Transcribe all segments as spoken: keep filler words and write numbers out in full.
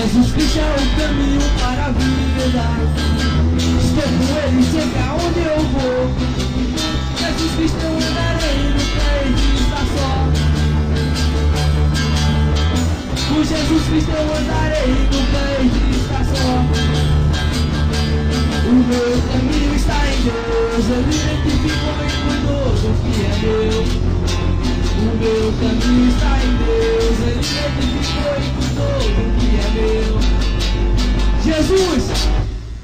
Jesus Cristo é o caminho para a vida. Estou com Ele sempre aonde eu vou. Jesus Cristo eu andarei, nunca hei de estar só. Com Jesus Cristo eu andarei, nunca hei de estar só. O meu caminho está em Deus, Ele identificou e cuidou do que é meu. O meu caminho está em Deus, Ele identificou e cuidou do que é meu. Jesus,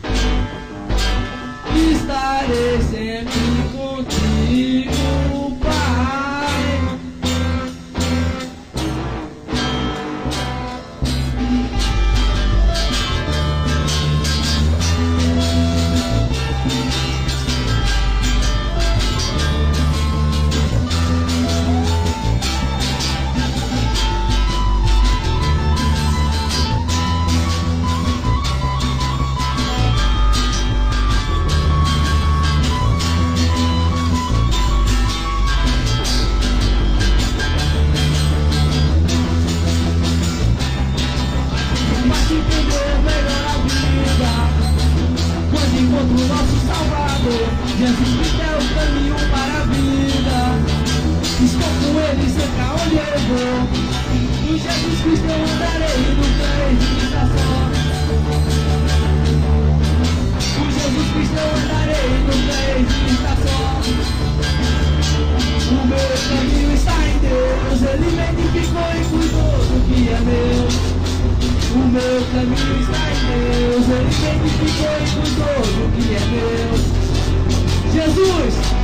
estarei sempre contigo, Pai. Encontro nosso Salvador, Jesus Cristo é o caminho para a vida. Estou com Ele sempre aonde eu vou. Com Jesus Cristo eu andarei, nunca hei de estar só. Com Jesus Cristo eu andarei, nunca hei de estar só. O meu caminho está em Deus, Ele me identificou e cuidou do que é meu. O meu caminho está em Deus, Ele me identificou e cuidou do que é meu. Jesus!